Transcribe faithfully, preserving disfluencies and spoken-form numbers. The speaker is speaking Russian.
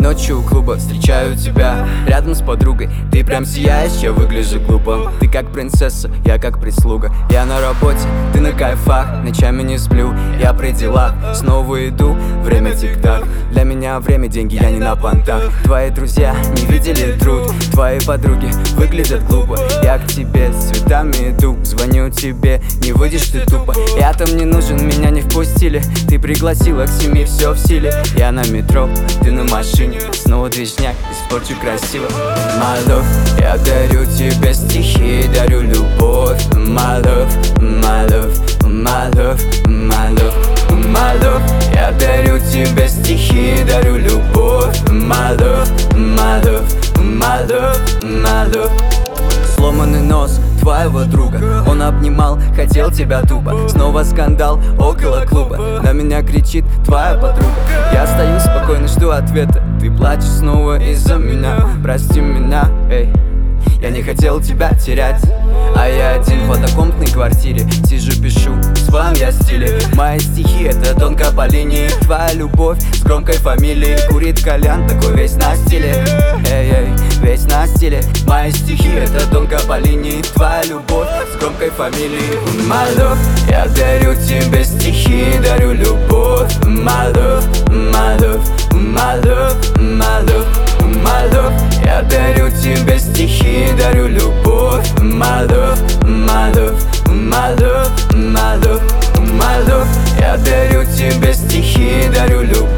ночью у клуба встречаю тебя рядом с подругой. Ты прям сияешь, я выгляжу глупо. Ты как принцесса, я как прислуга. Я на работе, ты на кайфах. Ночами не сплю, я при делах. Снова иду, время тик-так. Для меня время деньги, я не на понтах. Твои друзья не видели труд. Твои подруги выглядят глупо. Я к тебе с цветами иду. Звоню тебе, не выйдешь ты тупо. Я там не нужен, меня не впустили. Ты пригласила к семи, все в силе. Я на метро, ты на машине. Снова движняк, испорчу красиво. My love, я дарю тебе стихи, дарю любовь. My love, my love, my love, my love, my love. Я дарю тебе стихи, дарю любовь. My love, my love, my love, my love. Сломанный нос твоего друга, он обнимал, хотел тебя тупо. Снова скандал около клуба, на меня кричит твоя подруга. Я стою спокойно, жду ответа. Ты плачешь снова из-за меня, прости меня, эй. Я не хотел тебя терять. А я один в однокомнатной квартире сижу, пишу в своем я стиле. Мои стихи это тонко по линии. Твоя любовь с громкой фамилией. Курит кальян, такой весь на стиле. Эй-эй, весь на стиле. Мои стихи это тонко по линии. Твоя любовь с громкой фамилией. My love, я дарю тебе стихи, дарю любовь. My love, my love, my love, my love, my love. Я дарю тебе стихи, дарю любовь. My love, my love, my love, my love, my love. Я дарю тебе стихи, дарю любовь.